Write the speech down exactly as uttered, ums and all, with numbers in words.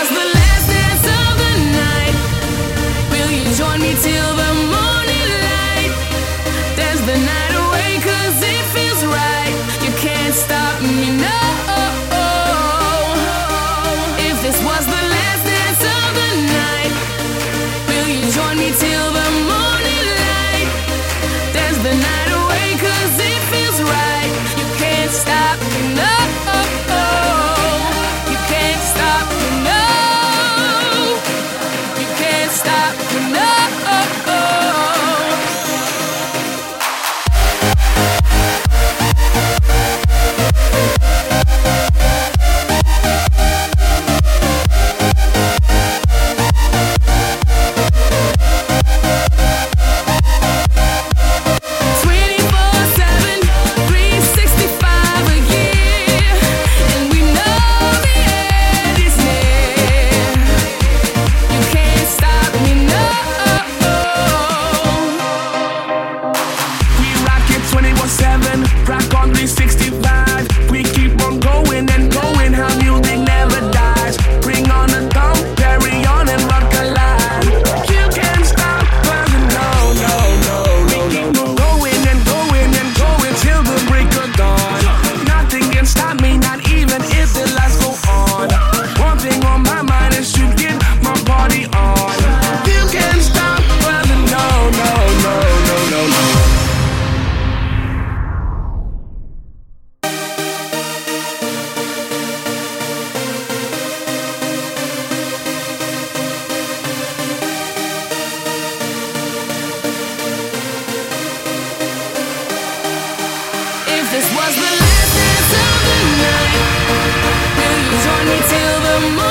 was the last dance of the night, will you join me till the morning light? Dance the night away 'cause it feels right. You can't stop me, no. If this was the last dance of the night, will you join me till the morning light? Dance the night away 'cause it feels right. You can't stop me, no. You can't stop me, no. You can't stop me, no. Rock on three sixty-five. We keep on going and going. How music never dies. Bring on the thumb, carry on and rock alive. You can't stop us, no, no, no, no. We keep on going and going and going till the break of dawn. Nothing can stop me, not even if the lights go on. One thing on my mind is to get my party on. You can't stop us, no, no, no, no, no, no. This was the last dance of the night, will you join me till the morning?